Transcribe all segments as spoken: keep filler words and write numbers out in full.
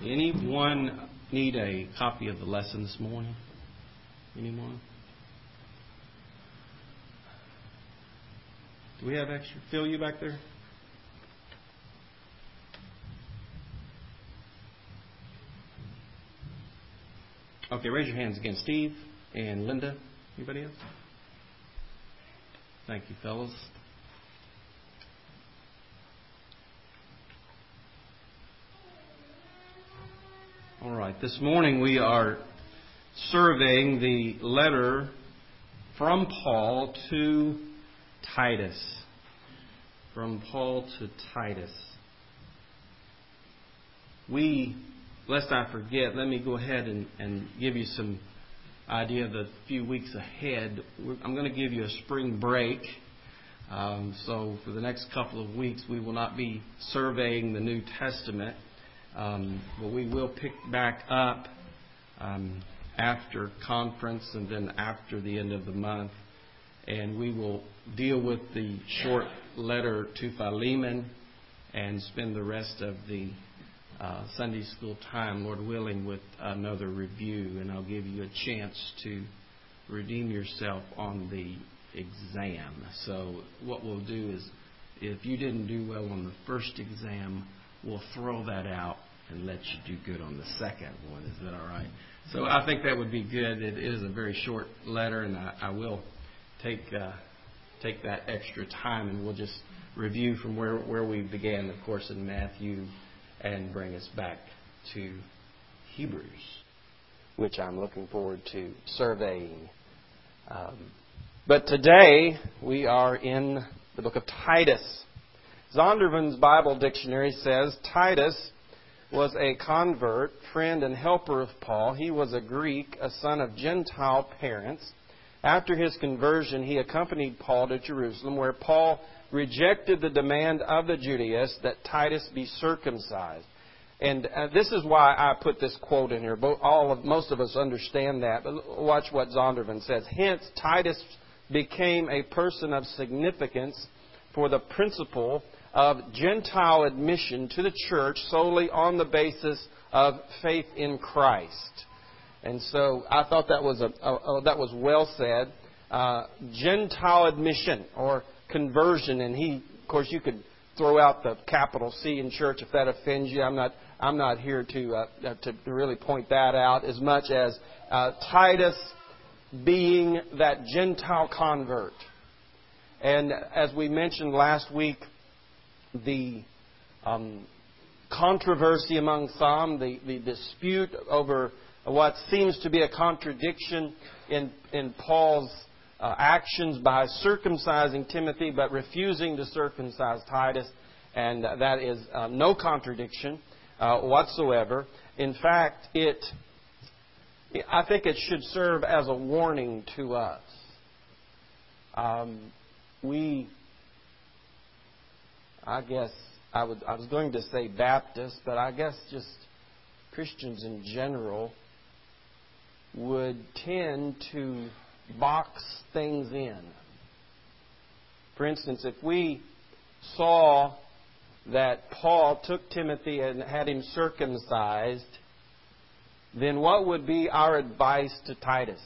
Anyone need a copy of the lesson this morning? Anyone? Do we have extra? Phil, you back there? Okay, raise your hands again. Steve and Linda. Anybody else? Thank you, fellas. All right, this morning we are surveying the letter from Paul to Titus. From Paul to Titus. We, lest I forget, let me go ahead and, and give you some idea of the few weeks ahead. I'm going to give you a spring break. Um, so for the next couple of weeks, we will not be surveying the New Testament. Um, but we will pick back up um, after conference and then after the end of the month. And we will deal with the short letter to Philemon and spend the rest of the uh, Sunday school time, Lord willing, with another review. And I'll give you a chance to redeem yourself on the exam. So what we'll do is, if you didn't do well on the first exam, we'll throw that out and let you do good on the second one. Is that all right? So I think that would be good. It is a very short letter, and I, I will take uh, take that extra time, and we'll just review from where, where we began, of course, in Matthew, and bring us back to Hebrews, which I'm looking forward to surveying. Um, but today we are in the book of Titus. Zondervan's Bible Dictionary says Titus was a convert, friend, and helper of Paul. He was a Greek, a son of Gentile parents. After his conversion, he accompanied Paul to Jerusalem, where Paul rejected the demand of the Judaists that Titus be circumcised. And uh, this is why I put this quote in here. All of, most of us understand that. But watch what Zondervan says. Hence, Titus became a person of significance for the principle of Gentile admission to the church solely on the basis of faith in Christ. And so I thought that was a, a, a that was well said. Uh, Gentile admission or conversion, and he, of course, you could throw out the capital C in church if that offends you. I'm not I'm not here to uh, to really point that out as much as uh, Titus being that Gentile convert. And as we mentioned last week, the um, controversy among some, the, the dispute over what seems to be a contradiction in, in Paul's uh, actions by circumcising Timothy but refusing to circumcise Titus. And that is uh, no contradiction uh, whatsoever. In fact, it I think it should serve as a warning to us. Um, we... I guess I, would, I was going to say Baptists, but I guess just Christians in general would tend to box things in. For instance, if we saw that Paul took Timothy and had him circumcised, then what would be our advice to Titus?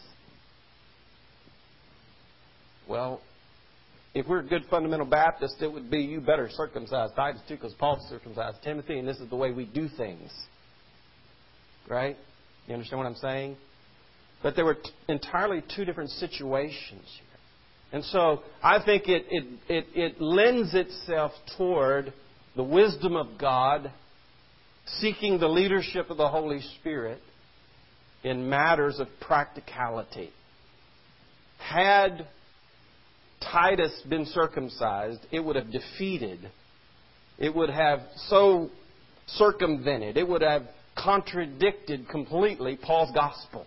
Well, if we're a good fundamental Baptist, it would be you better circumcise Titus too, because Paul circumcised Timothy, and this is the way we do things. Right? You understand what I'm saying? But there were t- entirely two different situations here. And so I think it, it, it, it lends itself toward the wisdom of God, seeking the leadership of the Holy Spirit in matters of practicality. Had Titus been circumcised, it would have defeated, it would have so circumvented, it would have contradicted completely Paul's gospel.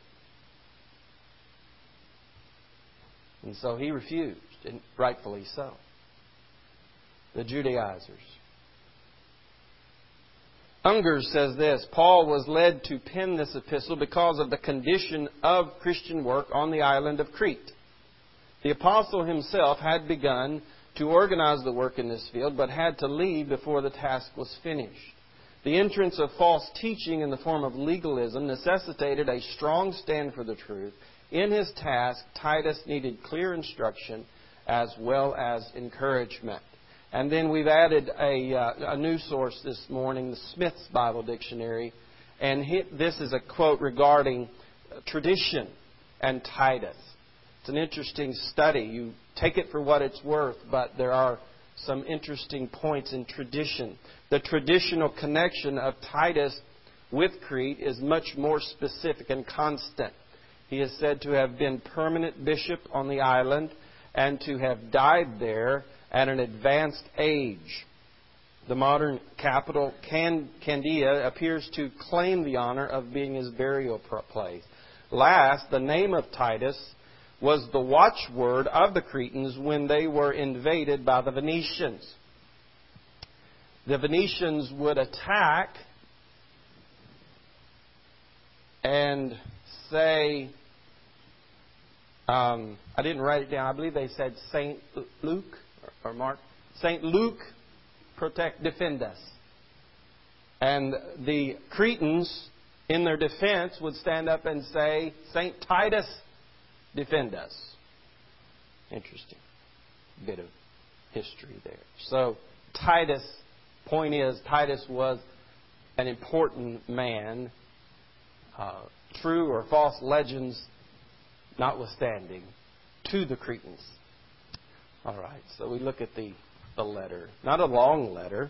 And so he refused, and rightfully so. The Judaizers. Unger says this: Paul was led to pen this epistle because of the condition of Christian work on the island of Crete. The apostle himself had begun to organize the work in this field, but had to leave before the task was finished. The entrance of false teaching in the form of legalism necessitated a strong stand for the truth. In his task, Titus needed clear instruction as well as encouragement. And then we've added a, uh, a new source this morning, the Smith's Bible Dictionary. And he, this is a quote regarding tradition and Titus. It's an interesting study. You take it for what it's worth, but there are some interesting points in tradition. The traditional connection of Titus with Crete is much more specific and constant. He is said to have been permanent bishop on the island and to have died there at an advanced age. The modern capital, Candia, appears to claim the honor of being his burial place. Last, the name of Titus was the watchword of the Cretans when they were invaded by the Venetians. The Venetians would attack and say, um, I didn't write it down, I believe they said Saint Luke, or Mark, Saint Luke, protect, defend us. And the Cretans, in their defense, would stand up and say, Saint Titus, defend us. Interesting bit of history there. So, Titus, point is, Titus was an important man, uh, true or false legends notwithstanding, to the Cretans. All right, so we look at the, the letter. Not a long letter,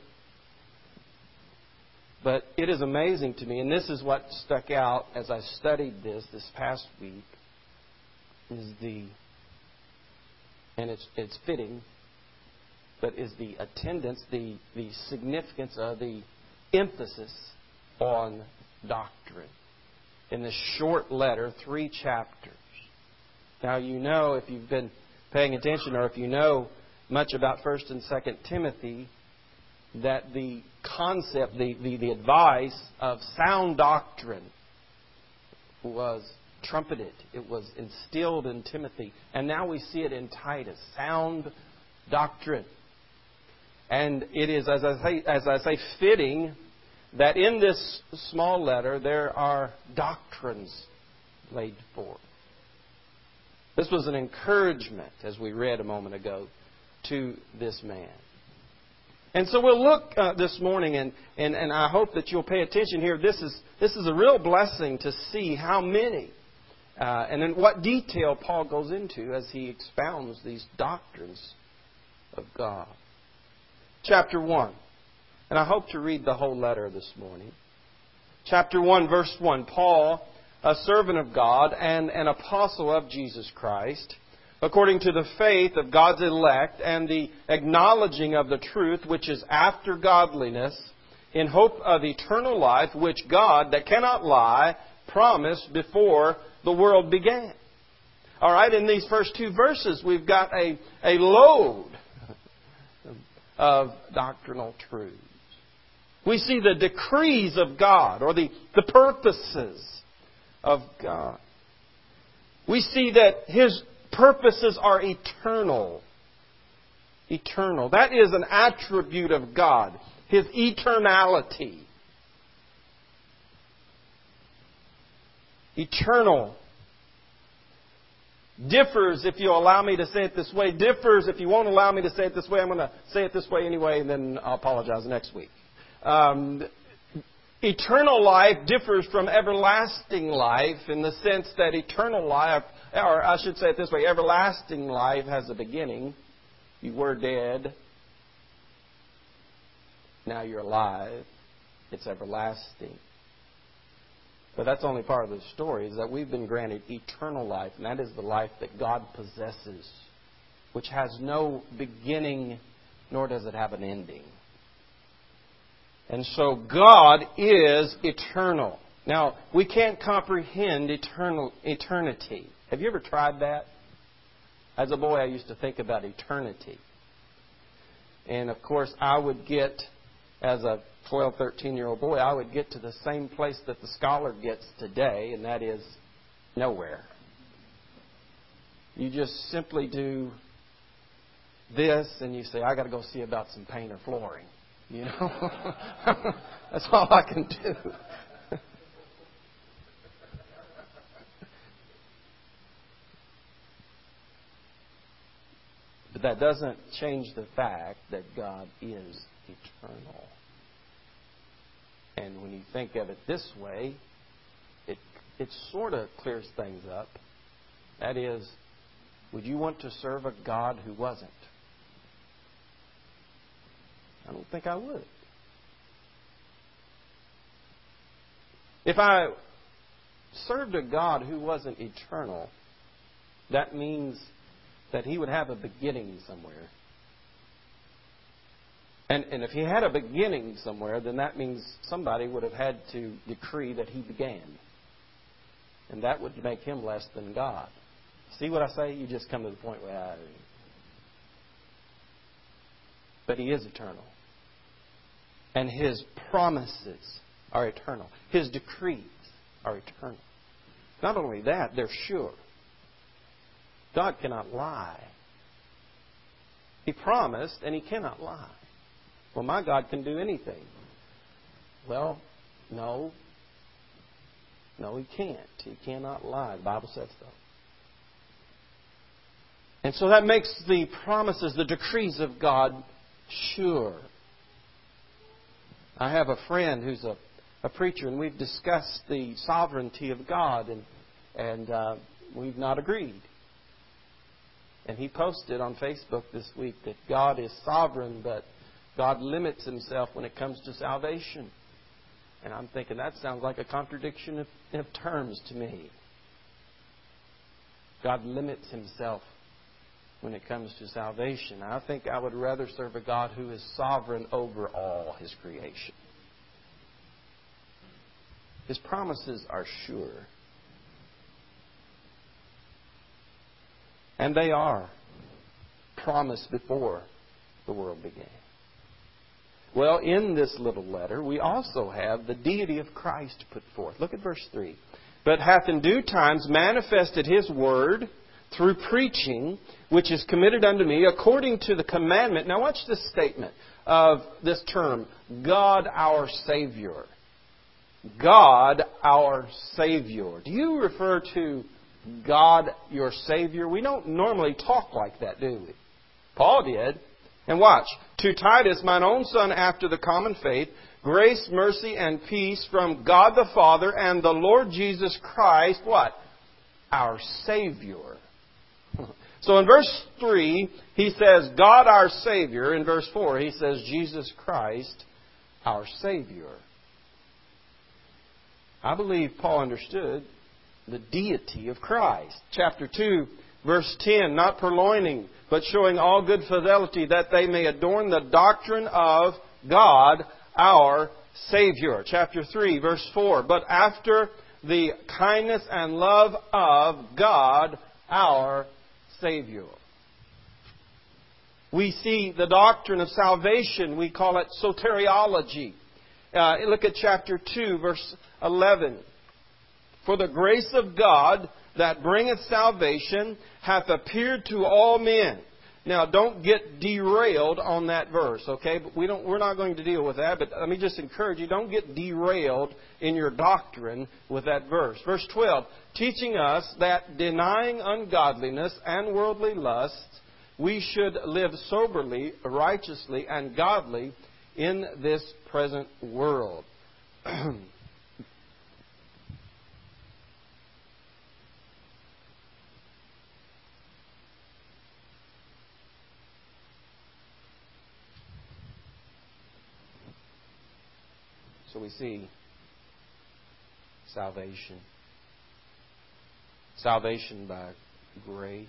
but it is amazing to me, and this is what stuck out as I studied this this past week, is the, and it's it's fitting, but is the attendance, the, the significance of the emphasis on doctrine. In this short letter, three chapters. Now, you know, if you've been paying attention, or if you know much about First and Second Timothy, that the concept, the, the, the advice of sound doctrine was trumpeted. It was instilled in Timothy. And now we see it in Titus. Sound doctrine. And it is, as I say, as I say, fitting that in this small letter there are doctrines laid forth. This was an encouragement, as we read a moment ago, to this man. And so we'll look uh, this morning, and, and, and I hope that you'll pay attention here. This is, this is a real blessing to see how many uh, and in what detail Paul goes into as he expounds these doctrines of God. Chapter one. And I hope to read the whole letter this morning. Chapter one, verse one. Paul, a servant of God and an apostle of Jesus Christ, according to the faith of God's elect and the acknowledging of the truth which is after godliness, in hope of eternal life, which God, that cannot lie, promised before the world began. All right, in these first two verses, we've got a, a load of doctrinal truths. We see the decrees of God, or the, the purposes of God. We see that His purposes are eternal. Eternal. That is an attribute of God. His eternality. Eternal. Differs, if you allow me to say it this way. Differs, if you won't allow me to say it this way. I'm going to say it this way anyway, and then I'll apologize next week. Um, eternal life differs from everlasting life in the sense that eternal life, or I should say it this way, everlasting life has a beginning. You were dead. Now you're alive. It's everlasting. But that's only part of the story, is that we've been granted eternal life, and that is the life that God possesses, which has no beginning, nor does it have an ending. And so God is eternal. Now, we can't comprehend eternal eternity. Have you ever tried that? As a boy, I used to think about eternity. And, of course, I would get, as a twelve, thirteen-year-old boy, I would get to the same place that the scholar gets today, and that is nowhere. You just simply do this, and you say, I got to go see about some paint or flooring. You know? That's all I can do. But that doesn't change the fact that God is eternal. And when you think of it this way, it it sort of clears things up. That is, would you want to serve a God who wasn't? I don't think I would. If I served a God who wasn't eternal, that means that He would have a beginning somewhere. And, and if He had a beginning somewhere, then that means somebody would have had to decree that He began. And that would make Him less than God. See what I say? You just come to the point where I... But He is eternal. And His promises are eternal. His decrees are eternal. Not only that, they're sure. God cannot lie. He promised, and He cannot lie. Well, my God can do anything. Well, no. No, He can't. He cannot lie. The Bible says so. And so that makes the promises, the decrees of God, sure. I have a friend who's a, a preacher, and we've discussed the sovereignty of God, and, and uh, we've not agreed. And he posted on Facebook this week that God is sovereign, but God limits Himself when it comes to salvation. And I'm thinking that sounds like a contradiction of, of terms to me. God limits Himself when it comes to salvation. I think I would rather serve a God who is sovereign over all His creation. His promises are sure. And they are promised before the world began. Well, in this little letter, we also have the deity of Christ put forth. Look at verse three. But hath in due times manifested His word through preaching, which is committed unto me according to the commandment. Now watch this statement of this term, God our Savior. God our Savior. Do you refer to God your Savior? We don't normally talk like that, do we? Paul did. And watch. To Titus, mine own son after the common faith, grace, mercy, and peace from God the Father and the Lord Jesus Christ, what? Our Savior. So in verse three, he says, God our Savior. In verse four, he says, Jesus Christ, our Savior. I believe Paul understood the deity of Christ. Chapter two, verse ten, not purloining, but showing all good fidelity, that they may adorn the doctrine of God, our Savior. Chapter three, verse four, but after the kindness and love of God, our Savior. We see the doctrine of salvation. We call it soteriology. Uh, look at chapter two, verse eleven. For the grace of God that bringeth salvation hath appeared to all men. Now, don't get derailed on that verse, okay? But we don't, we're not going to deal with that. But let me just encourage you, don't get derailed in your doctrine with that verse. Verse twelve, teaching us that denying ungodliness and worldly lusts, we should live soberly, righteously, and godly in this present world. So we see salvation. Salvation by grace.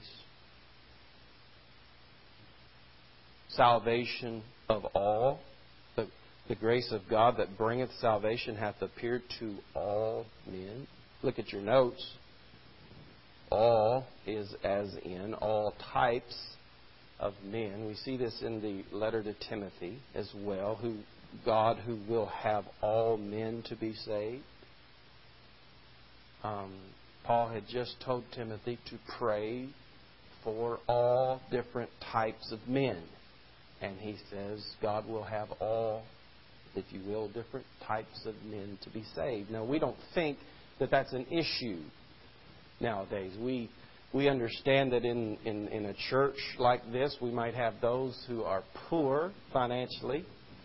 Salvation of all. The, the grace of God that bringeth salvation hath appeared to all men. Look at your notes. All is as in all types of men. We see this in the letter to Timothy as well, who God who will have all men to be saved. Um, Paul had just told Timothy to pray for all different types of men. And He says God will have all, if you will, different types of men to be saved. Now, we don't think that that's an issue nowadays. We we understand that in, in, in a church like this, we might have those who are poor financially,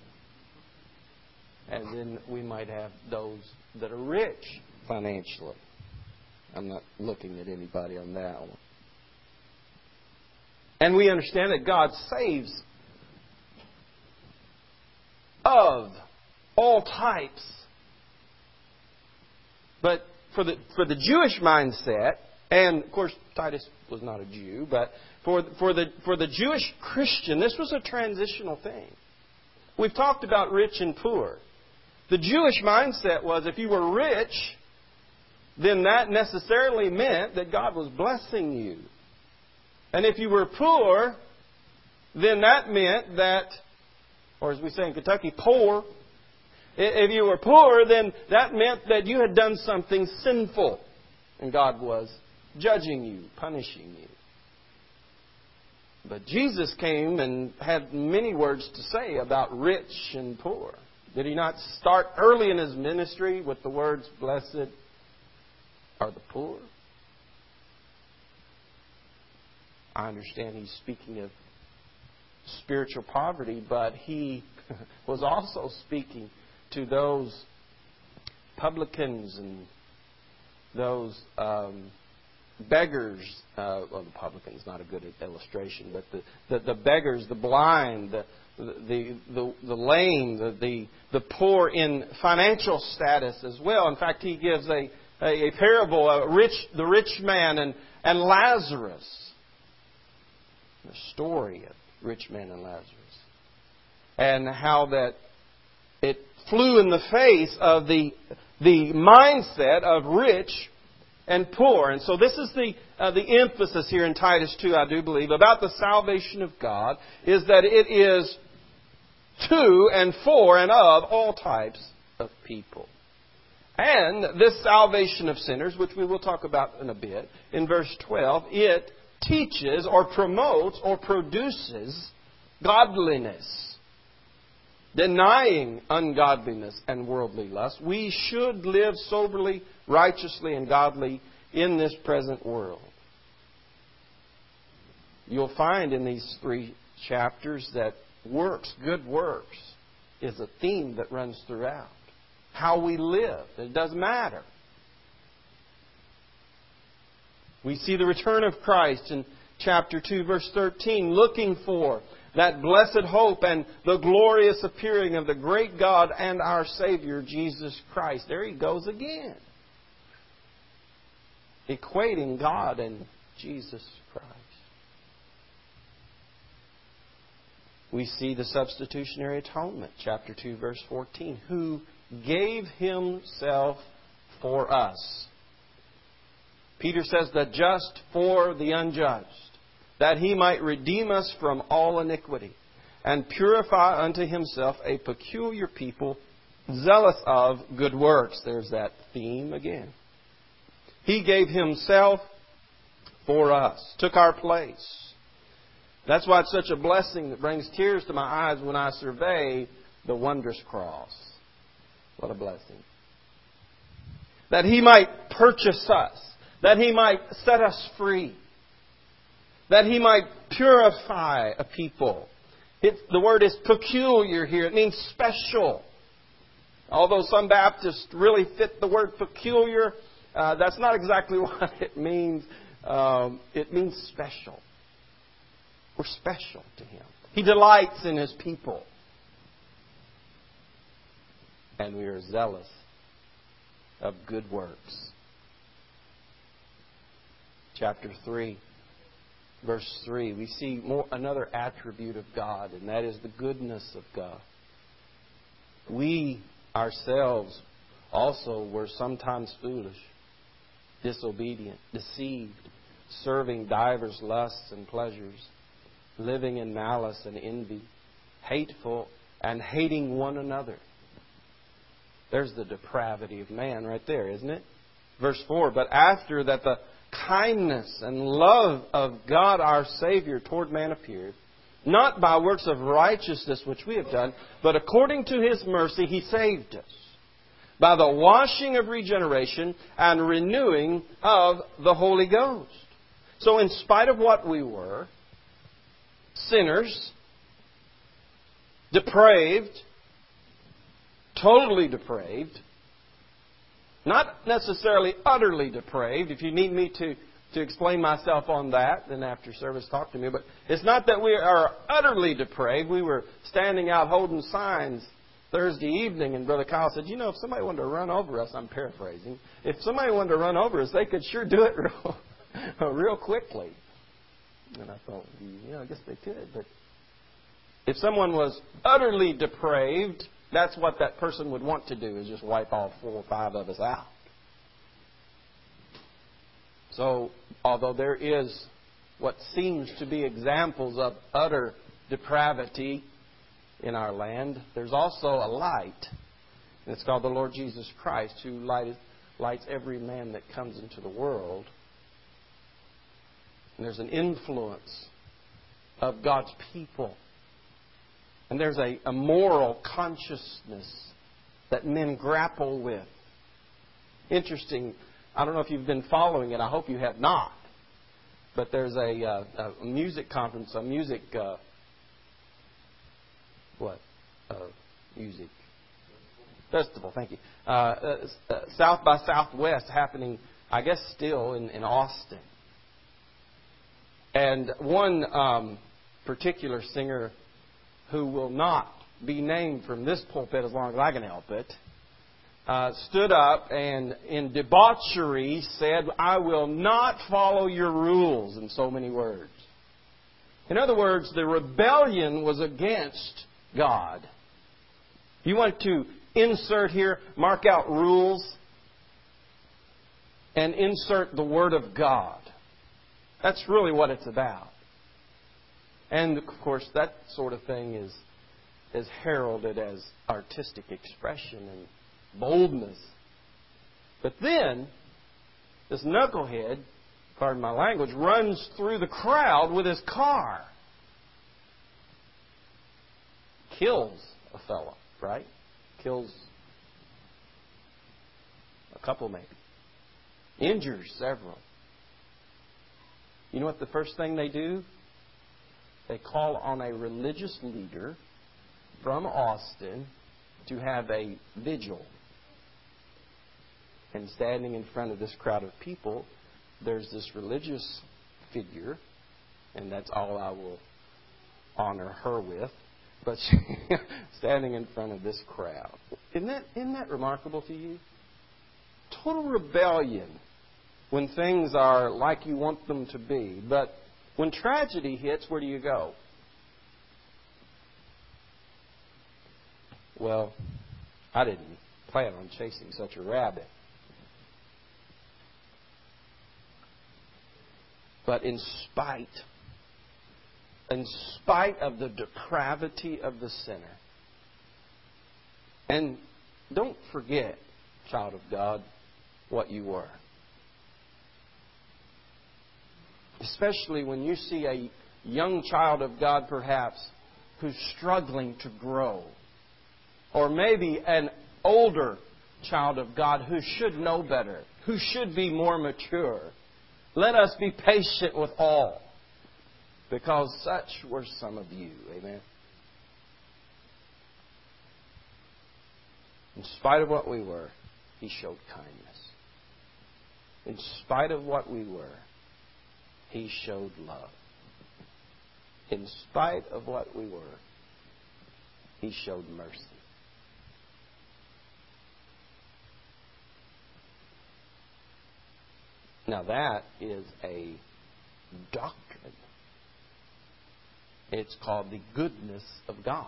and then we might have those that are rich financially. I'm not looking at anybody on that one. And we understand that God saves of all types. But for the for the Jewish mindset, and of course Titus was not a Jew, but for for the for the Jewish Christian, this was a transitional thing. We've talked about rich and poor. The Jewish mindset was if you were rich, then that necessarily meant that God was blessing you. And if you were poor, then that meant that, or as we say in Kentucky, poor. If you were poor, then that meant that you had done something sinful. And God was judging you, punishing you. But Jesus came and had many words to say about rich and poor. Did He not start early in His ministry with the words, blessed are the poor? I understand He's speaking of spiritual poverty, but He was also speaking to those publicans and those um, beggars. Uh, well, the publican is not a good illustration, but the, the, the beggars, the blind, the the the, the lame, the, the the poor in financial status as well. In fact, He gives a a, a parable, a rich the rich man and and Lazarus. The story of rich man and Lazarus, and how that it flew in the face of the the mindset of rich and poor. And so this is the uh, the emphasis here in Titus two, I do believe, about the salvation of God, is that it is to and for and of all types of people. And this salvation of sinners, which we will talk about in a bit, in verse twelve, it teaches or promotes or produces godliness. Denying ungodliness and worldly lust, we should live soberly, righteously, and godly in this present world. You'll find in these three chapters that works, good works, is a theme that runs throughout. How we live, it doesn't matter. We see the return of Christ in chapter two, verse thirteen, looking for that blessed hope and the glorious appearing of the great God and our Savior, Jesus Christ. There He goes again. Equating God and Jesus Christ. We see the substitutionary atonement, chapter two, verse fourteen, who gave Himself for us. Peter says, the just for the unjust, that He might redeem us from all iniquity, and purify unto Himself a peculiar people, zealous of good works. There's that theme again. He gave Himself for us, took our place. That's why it's such a blessing that brings tears to my eyes when I survey the wondrous cross. What a blessing. That He might purchase us, that He might set us free, that He might purify a people. It, the word is peculiar here. It means special. Although some Baptists really fit the word peculiar, uh, that's not exactly what it means. Um, it means special. We're special to Him. He delights in His people. And we are zealous of good works. Chapter three. Verse three, we see more another attribute of God, and that is the goodness of God. We ourselves also were sometimes foolish, disobedient, deceived, serving divers lusts and pleasures, living in malice and envy, hateful and hating one another. There's the depravity of man right there, isn't it? Verse four, but after that the kindness and love of God our Savior toward man appeared, not by works of righteousness which we have done, but according to His mercy He saved us, by the washing of regeneration and renewing of the Holy Ghost. So in spite of what we were, sinners, depraved, totally depraved, not necessarily utterly depraved. If you need me to, to explain myself on that, then after service talk to me. But it's not that we are utterly depraved. We were standing out holding signs Thursday evening, and Brother Kyle said, you know, if somebody wanted to run over us, I'm paraphrasing, if somebody wanted to run over us, they could sure do it real, real quickly. And I thought, yeah, I guess they could. But if someone was utterly depraved, that's what that person would want to do, is just wipe all four or five of us out. So, although there is what seems to be examples of utter depravity in our land, there's also a light. And it's called the Lord Jesus Christ, who lighted, lights every man that comes into the world. And there's an influence of God's people. And there's a, a moral consciousness that men grapple with. Interesting. I don't know if you've been following it. I hope you have not. But there's a, uh, a music conference, a music... Uh, what? Uh, music. Festival, thank you. Uh, uh, uh, South by Southwest happening, I guess, still in, in Austin. And one um, particular singer who will not be named from this pulpit as long as I can help it, uh, stood up and in debauchery said, I will not follow your rules, in so many words. In other words, the rebellion was against God. You want to insert here, mark out rules, and insert the Word of God. That's really what it's about. And, of course, that sort of thing is, is heralded as artistic expression and boldness. But then, this knucklehead, pardon my language, runs through the crowd with his car. Kills a fellow, right? Kills a couple maybe. Injures several. You know what the first thing they do? They call on a religious leader from Austin to have a vigil. And standing in front of this crowd of people, there's this religious figure, and that's all I will honor her with. But she, standing in front of this crowd. Isn't that, isn't that remarkable to you? Total rebellion when things are like you want them to be. But when tragedy hits, where do you go? Well, I didn't plan on chasing such a rabbit. But in spite, in spite of the depravity of the sinner, and don't forget, child of God, what you were. Especially when you see a young child of God, perhaps, who's struggling to grow. Or maybe an older child of God who should know better, who should be more mature. Let us be patient with all, because such were some of you. Amen. In spite of what we were, He showed kindness. In spite of what we were, He showed love. In spite of what we were, He showed mercy. Now that is a doctrine. It's called the goodness of God.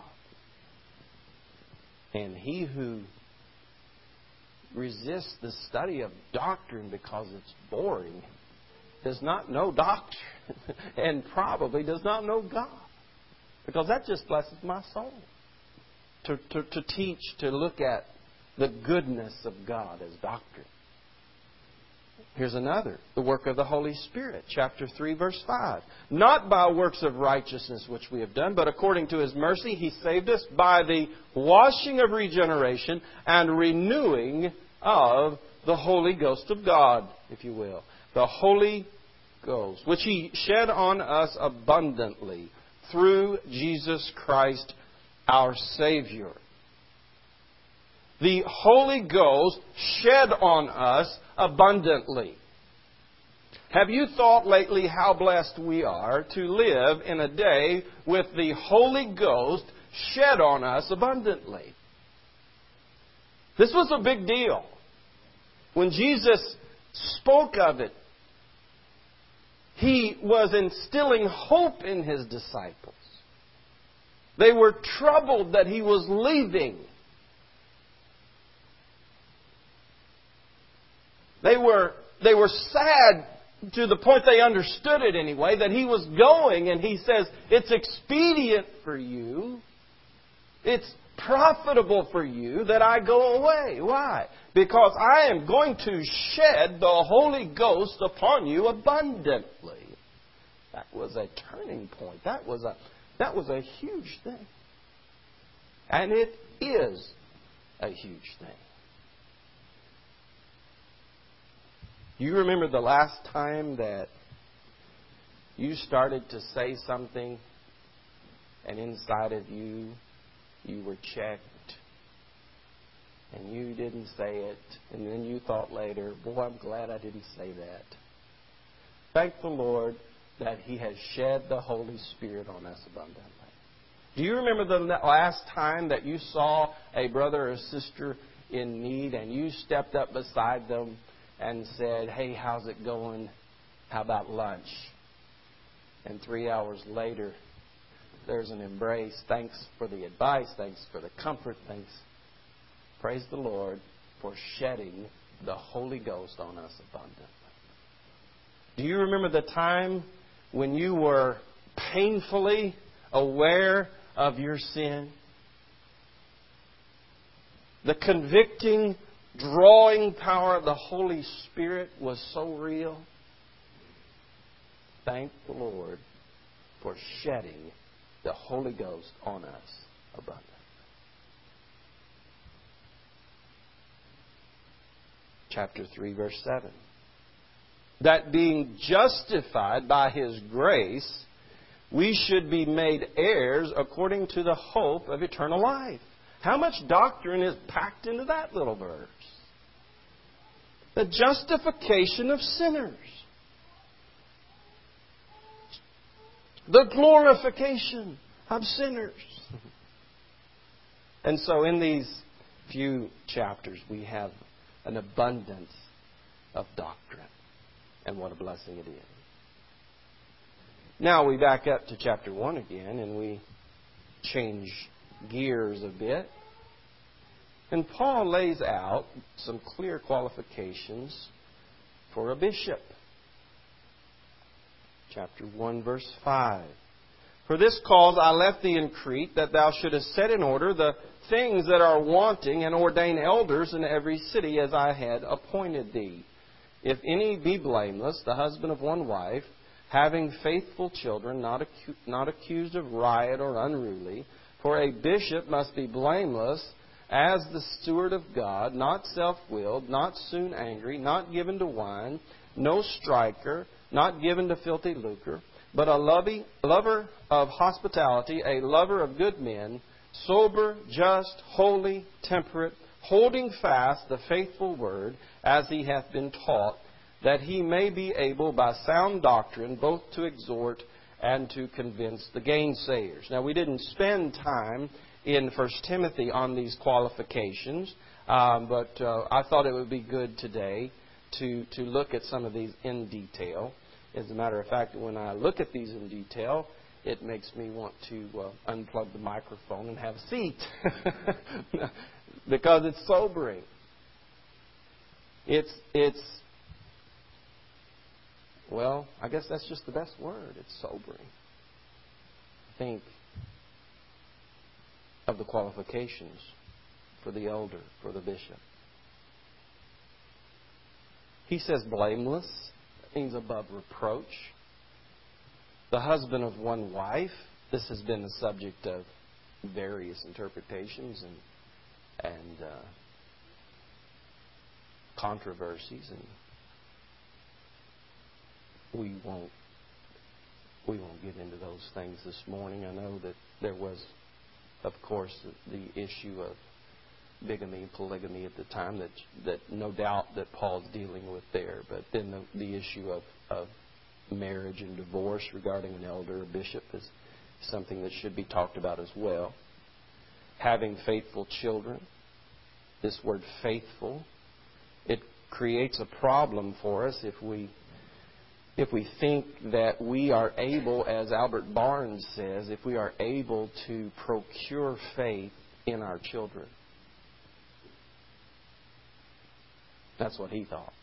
And he who resists the study of doctrine because it's boring does not know doctrine and probably does not know God. Because that just blesses my soul. To, to, to teach, to look at the goodness of God as doctrine. Here's another. The work of the Holy Spirit. Chapter three, verse five. Not by works of righteousness which we have done, but according to His mercy He saved us by the washing of regeneration and renewing of the Holy Ghost of God, if you will. The Holy Ghost, which He shed on us abundantly through Jesus Christ our Savior. The Holy Ghost shed on us abundantly. Have you thought lately how blessed we are to live in a day with the Holy Ghost shed on us abundantly? This was a big deal. When Jesus spoke of it, He was instilling hope in His disciples. They were troubled that He was leaving. They were, they were sad to the point they understood it anyway, that He was going, and He says, it's expedient for you, it's profitable for you that I go away. Why? Because I am going to shed the Holy Ghost upon you abundantly. That was a turning point. That was a, that was a huge thing. And it is a huge thing. You remember the last time that you started to say something and inside of you, you were checked and you didn't say it, and then you thought later, boy, I'm glad I didn't say that. Thank the Lord that He has shed the Holy Spirit on us abundantly. Do you remember the last time that you saw a brother or sister in need and you stepped up beside them and said, hey, how's it going? How about lunch? And three hours later, there's an embrace. Thanks for the advice. Thanks for the comfort. Thanks. Praise the Lord for shedding the Holy Ghost on us abundantly. Do you remember the time when you were painfully aware of your sin? The convicting, drawing power of the Holy Spirit was so real. Thank the Lord for shedding the Holy Ghost on us abundantly. Chapter three, verse seven. That being justified by His grace, we should be made heirs according to the hope of eternal life. How much doctrine is packed into that little verse? The justification of sinners. The glorification of sinners. And so in these few chapters we have an abundance of doctrine. And what a blessing it is. Now we back up to chapter one again and we change gears a bit. And Paul lays out some clear qualifications for a bishop. Chapter one, verse five. For this cause I left thee in Crete, that thou shouldest set in order the things that are wanting, and ordain elders in every city as I had appointed thee. If any be blameless, the husband of one wife, having faithful children, not, acu- not accused of riot or unruly. For a bishop must be blameless, as the steward of God, not self-willed, not soon angry, not given to wine, no striker, not given to filthy lucre, but a lovey, lover of hospitality, a lover of good men, sober, just, holy, temperate, holding fast the faithful word, as he hath been taught, that he may be able by sound doctrine both to exhort and to convince the gainsayers. Now, we didn't spend time in First Timothy on these qualifications, um, but uh, I thought it would be good today to, to look at some of these in detail. As a matter of fact, when I look at these in detail, it makes me want to uh, unplug the microphone and have a seat. Because it's sobering. It's, it's, well, I guess that's just the best word. It's sobering. Think of the qualifications for the elder, for the bishop. He says blameless. That means above reproach. The husband of one wife. This has been the subject of various interpretations and and uh, controversies, and we won't we won't get into those things this morning. I know that there was, of course, the, the issue of bigamy and polygamy at the time that that no doubt that Paul's dealing with there, but then the, the issue of, of marriage and divorce regarding an elder or bishop is something that should be talked about as well. Having faithful children. This word faithful, it creates a problem for us if we if we think that we are able, as Albert Barnes says, if we are able to procure faith in our children. That's what he thought.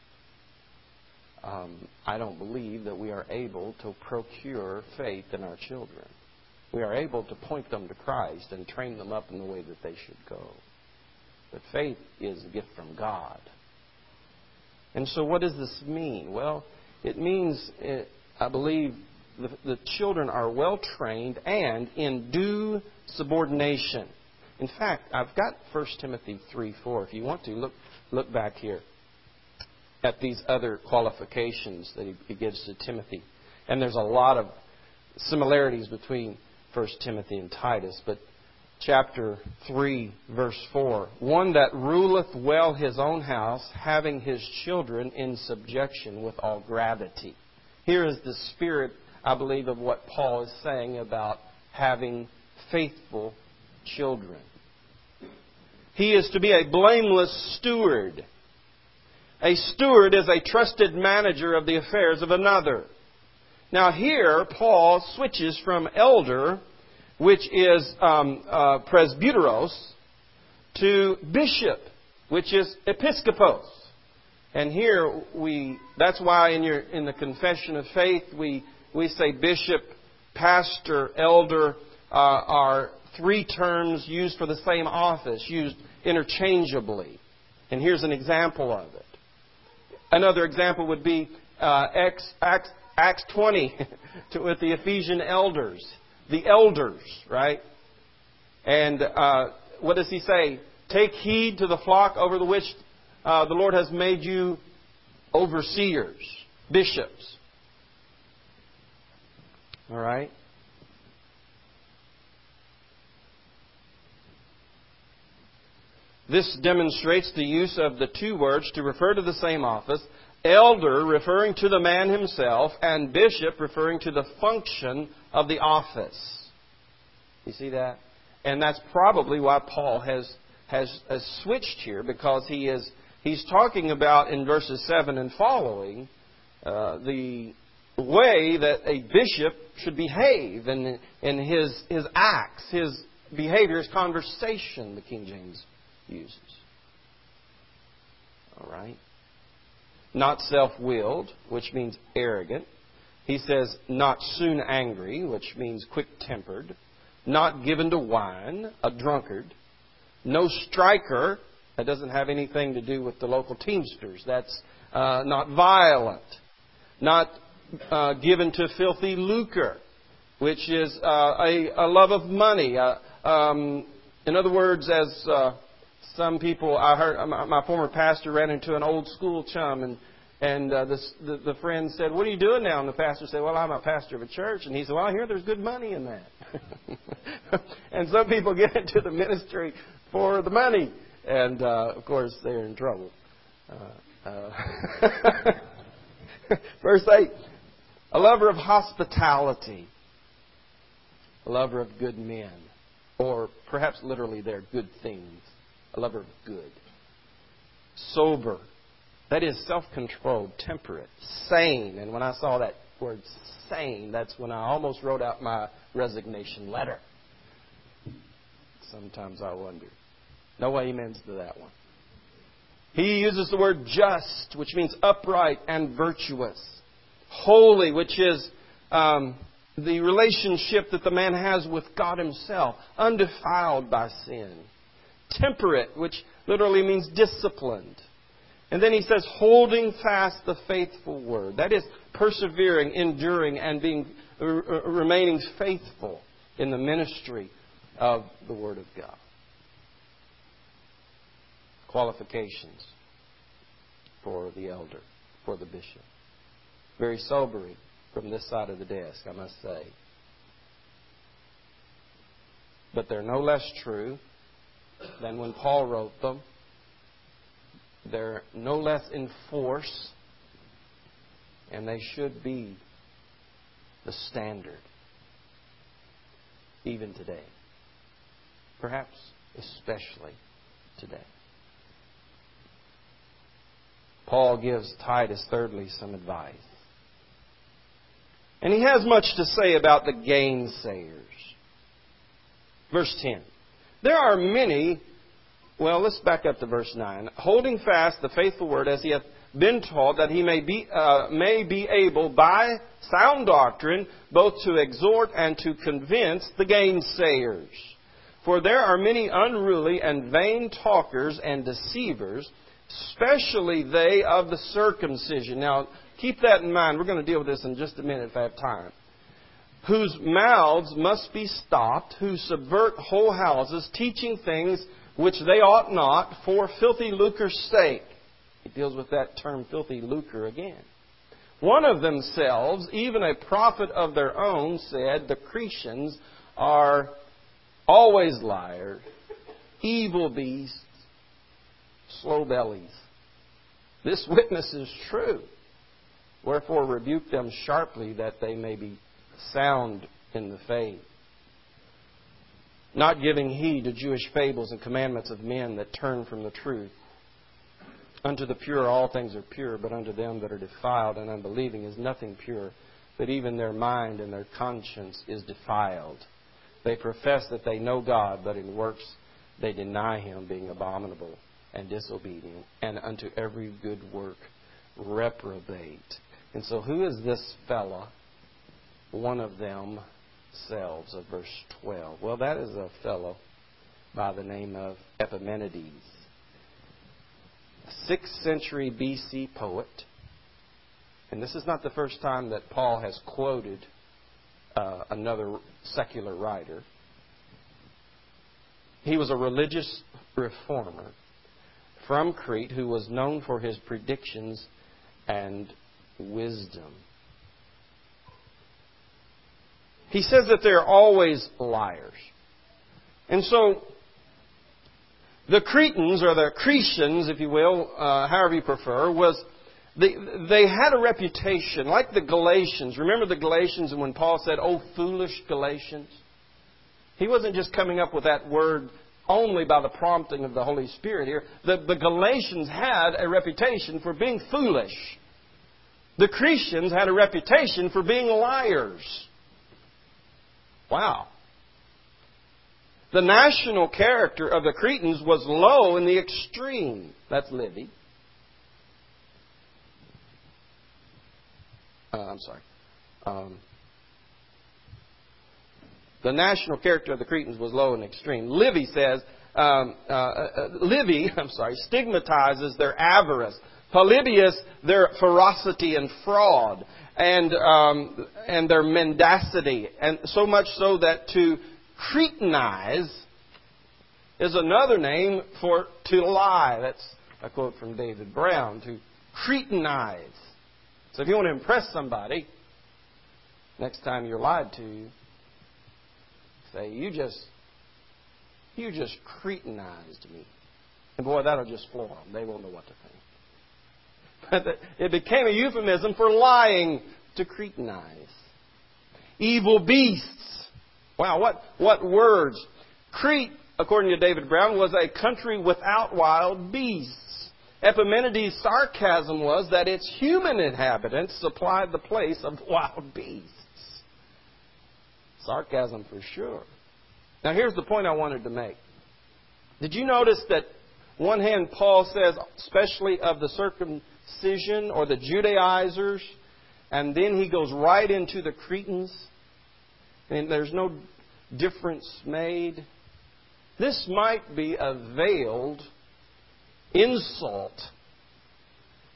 Um, I don't believe that we are able to procure faith in our children. We are able to point them to Christ and train them up in the way that they should go. But faith is a gift from God. And so what does this mean? Well, it means, it, I believe, the, the children are well trained and in due subordination. In fact, I've got First Timothy three four. If you want to, look look back here at these other qualifications that he, he gives to Timothy. And there's a lot of similarities between First Timothy and Titus. But chapter three, verse four. One that ruleth well his own house, having his children in subjection with all gravity. Here is the spirit, I believe, of what Paul is saying about having faithful children. He is to be a blameless steward. A steward is a trusted manager of the affairs of another. Now here, Paul switches from elder, which is um, uh, presbyteros, to bishop, which is episkopos. And here we, that's why in your in the confession of faith we we say bishop, pastor, elder uh, are three terms used for the same office, used interchangeably. And here's an example of it. Another example would be uh, Acts, Acts, Acts twenty to, with the Ephesian elders. The elders, right? And uh, what does he say? Take heed to the flock over the which uh, the Lord has made you overseers, bishops. All right? This demonstrates the use of the two words to refer to the same office. Elder referring to the man himself, and bishop referring to the function of the office. You see that? And that's probably why Paul has, has, has switched here, because he is he's talking about in verses seven and following uh, the way that a bishop should behave and in his his acts, his behavior, his conversation, the King James uses. All right. Not self-willed, which means arrogant. He says not soon angry, which means quick-tempered. Not given to wine, a drunkard. No striker. That doesn't have anything to do with the local Teamsters. That's uh, not violent. Not uh, given to filthy lucre, which is uh, a, a love of money. Uh, um, in other words, as uh, some people, I heard my, my former pastor ran into an old school chum, and and uh, this, the, the friend said, "What are you doing now?" And the pastor said, "Well, I'm a pastor of a church." And he said, "Well, I hear there's good money in that." And some people get into the ministry for the money, and uh, of course they're in trouble. Uh, uh, Verse eight, a lover of hospitality, a lover of good men, or perhaps literally they're good things, a lover of good. Sober, that is self-controlled, temperate, sane. And when I saw that word sane, that's when I almost wrote out my resignation letter. Sometimes I wonder. No amens to that one. He uses the word just, which means upright and virtuous. Holy, which is um, the relationship that the man has with God Himself, undefiled by sin. Temperate, which literally means disciplined. And then he says, holding fast the faithful word. That is persevering, enduring, and being uh, remaining faithful in the ministry of the Word of God. Qualifications for the elder, for the bishop. Very sobering from this side of the desk, I must say. But they're no less true than when Paul wrote them. They're no less in force, and they should be the standard even today. Perhaps especially today. Paul gives Titus, thirdly, some advice. And he has much to say about the gainsayers. Verse ten. There are many... Well, let's back up to verse nine. Holding fast the faithful word as he hath been taught, that he may be uh, may be able by sound doctrine both to exhort and to convince the gainsayers. For there are many unruly and vain talkers and deceivers, especially they of the circumcision. Now, keep that in mind. We're going to deal with this in just a minute if I have time. Whose mouths must be stopped, who subvert whole houses, teaching things which they ought not, for filthy lucre's sake. He deals with that term, filthy lucre, again. One of themselves, even a prophet of their own, said, the Cretians are always liars, evil beasts, slow bellies. This witness is true. Wherefore rebuke them sharply, that they may be sound in the faith, not giving heed to Jewish fables and commandments of men that turn from the truth. Unto the pure all things are pure, but unto them that are defiled and unbelieving is nothing pure, but even their mind and their conscience is defiled. They profess that they know God, but in works they deny Him, being abominable and disobedient, and unto every good work reprobate. And so who is this fella? One of them selves, of verse twelve. Well, that is a fellow by the name of Epimenides, a sixth century B C poet. And this is not the first time that Paul has quoted uh, another secular writer. He was a religious reformer from Crete who was known for his predictions and wisdom. He says that they're always liars. And so, the Cretans, or the Cretians, if you will, uh, however you prefer, was they, they had a reputation, like the Galatians. Remember the Galatians, and when Paul said, "Oh, foolish Galatians"? He wasn't just coming up with that word only by the prompting of the Holy Spirit here. The, the Galatians had a reputation for being foolish. The Cretians had a reputation for being liars. Wow. The national character of the Cretans was low in the extreme. That's Livy. Uh, I'm sorry. Um, the national character of the Cretans was low in the extreme. Livy says, um, uh, uh, Livy, I'm sorry, stigmatizes their avarice. Polybius, their ferocity and fraud. And um, and their mendacity, and so much so that to Cretanize is another name for to lie. That's a quote from David Brown. To Cretanize. So if you want to impress somebody, next time you're lied to, say, "You just, you just Cretanized me," and boy, that'll just floor them. They won't know what to think. It became a euphemism for lying, to Cretanize. Evil beasts. Wow, what, what words. Crete, according to David Brown, was a country without wild beasts. Epimenides' sarcasm was that its human inhabitants supplied the place of wild beasts. Sarcasm for sure. Now here's the point I wanted to make. Did you notice that one hand Paul says, especially of the circumcision or the Judaizers, and then he goes right into the Cretans, and there's no difference made? This might be a veiled insult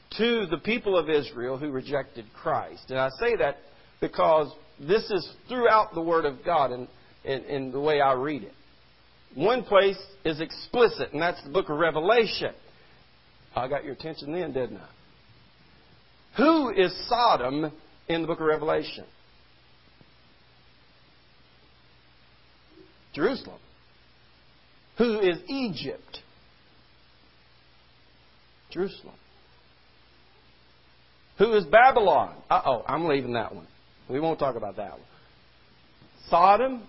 to the people of Israel who rejected Christ. And I say that because this is throughout the Word of God in, in, in the way I read it. One place is explicit, and that's the book of Revelation. I got your attention then, didn't I? Who is Sodom in the book of Revelation? Jerusalem. Who is Egypt? Jerusalem. Who is Babylon? Uh-oh, I'm leaving that one. We won't talk about that one. Sodom.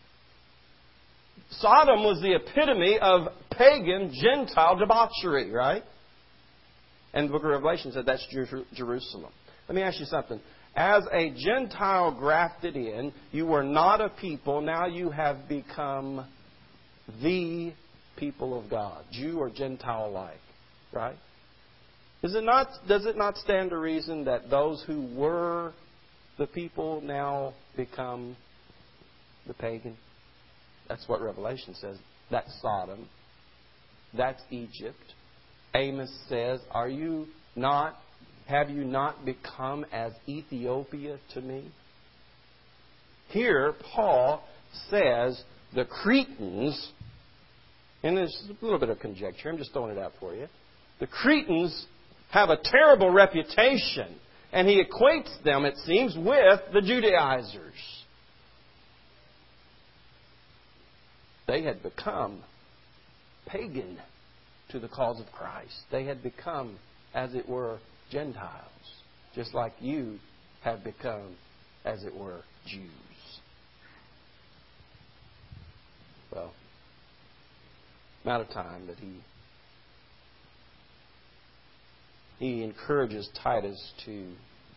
Sodom was the epitome of pagan, Gentile debauchery, right? And the book of Revelation said that's Jer- Jerusalem. Let me ask you something. As a Gentile grafted in, you were not a people. Now you have become the people of God. Jew or Gentile alike. Right? Is it not, does it not stand to reason that those who were the people now become the pagan? That's what Revelation says. That's Sodom. That's Egypt. Amos says, Are you not, have you not become as Ethiopia to me? Here, Paul says the Cretans, and there's a little bit of conjecture, I'm just throwing it out for you. The Cretans have a terrible reputation, and he equates them, it seems, with the Judaizers. They had become pagan to the cause of Christ. They had become, as it were, Gentiles, just like you have become, as it were, Jews. Well, I'm out of time, but he he encourages Titus to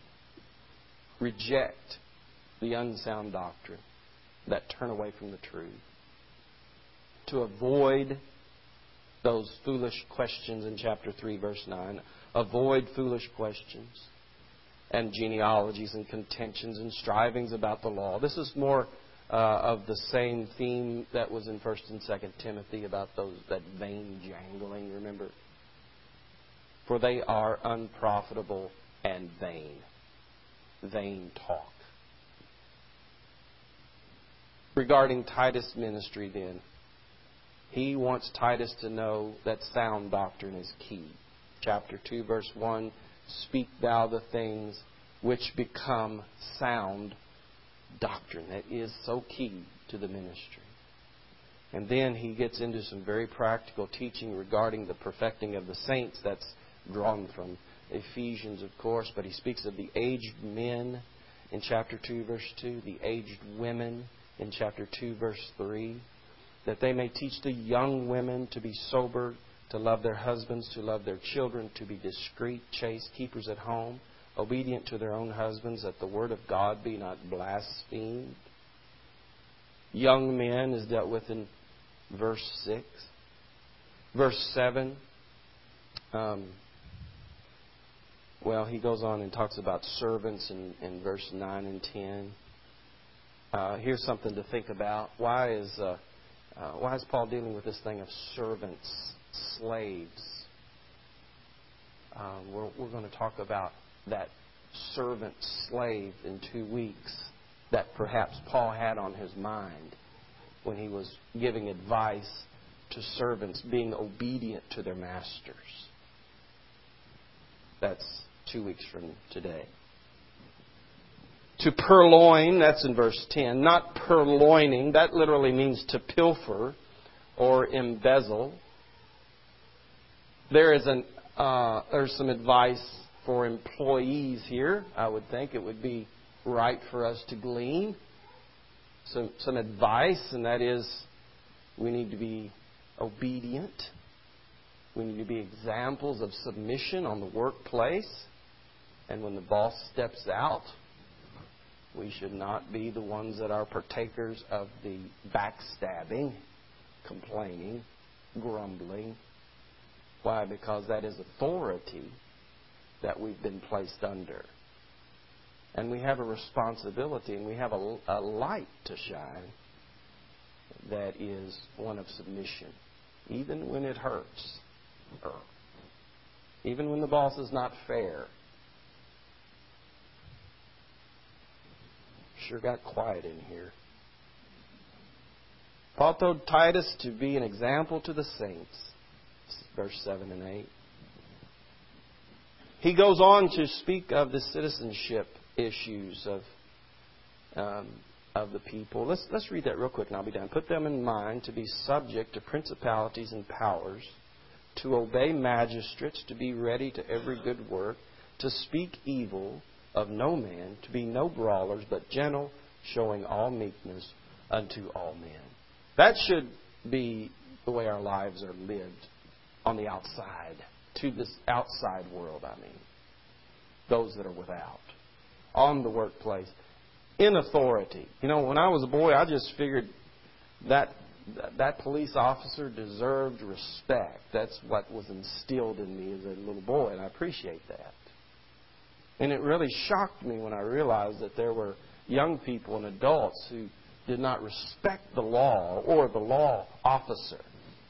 reject the unsound doctrine that turn away from the truth, to avoid those foolish questions in chapter three, verse nine. Avoid foolish questions and genealogies and contentions and strivings about the law. This is more uh, of the same theme that was in First and Second Timothy about those that vain jangling, remember? For they are unprofitable and vain. Vain talk. Regarding Titus' ministry then, he wants Titus to know that sound doctrine is key. Chapter two, verse one, Speak thou the things which become sound doctrine. That is so key to the ministry. And then he gets into some very practical teaching regarding the perfecting of the saints. That's drawn from Ephesians, of course. But he speaks of the aged men in chapter two, verse two. The aged women in chapter two, verse three. That they may teach the young women to be sober, to love their husbands, to love their children, to be discreet, chaste, keepers at home, obedient to their own husbands, that the word of God be not blasphemed. Young men is dealt with in verse six. Verse seven, um, well, he goes on and talks about servants in, in verse nine and ten. Uh, here's something to think about. Why is uh, uh, why is Paul dealing with this thing of servants, slaves? Um, we're we're going to talk about that servant slave in two weeks that perhaps Paul had on his mind when he was giving advice to servants being obedient to their masters. That's two weeks from today. To purloin, that's in verse ten. Not purloining, that literally means to pilfer or embezzle. There is an uh, there's some advice for employees here. I would think it would be right for us to glean some some advice, and that is we need to be obedient. We need to be examples of submission on the workplace. And when the boss steps out, we should not be the ones that are partakers of the backstabbing, complaining, grumbling. Why? Because that is authority that we've been placed under. And we have a responsibility and we have a, a light to shine that is one of submission. Even when it hurts. even when the boss is not fair. Sure got quiet in here. Paul told Titus to be an example to the saints. Verse seven and eight. He goes on to speak of the citizenship issues of um, of the people. Let's let's read that real quick and I'll be done. Put them in mind to be subject to principalities and powers, to obey magistrates, to be ready to every good work, to speak evil of no man, to be no brawlers, but gentle, showing all meekness unto all men. That should be the way our lives are lived on the outside, to this outside world, I mean. Those that are without. On the workplace. In authority. You know, when I was a boy, I just figured that that police officer deserved respect. That's what was instilled in me as a little boy, and I appreciate that. And it really shocked me when I realized that there were young people and adults who did not respect the law or the law officer.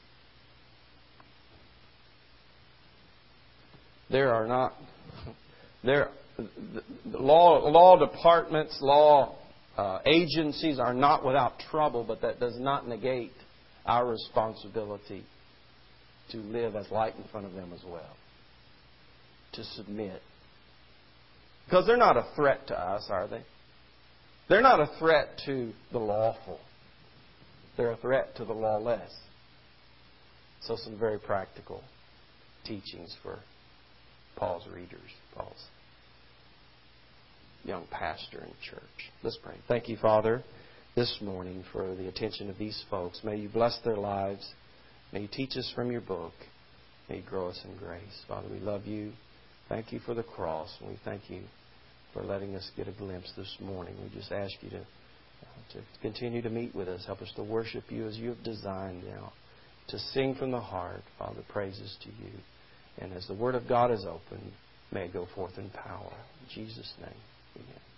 There are not there the law law departments, law uh, agencies are not without trouble, but that does not negate our responsibility to live as light in front of them as well. To submit. Because they're not a threat to us, are they? They're not a threat to the lawful. They're a threat to the lawless. So some very practical teachings for Paul's readers, Paul's young pastor in church. Let's pray. Thank you, Father, this morning for the attention of these folks. May you bless their lives. May you teach us from your book. May you grow us in grace. Father, we love you. Thank you for the cross. And we thank you for letting us get a glimpse this morning. We just ask you to, uh, to continue to meet with us. Help us to worship you as you have designed now. To sing from the heart, Father, praises to you. And as the Word of God is opened, may it go forth in power. In Jesus' name, amen.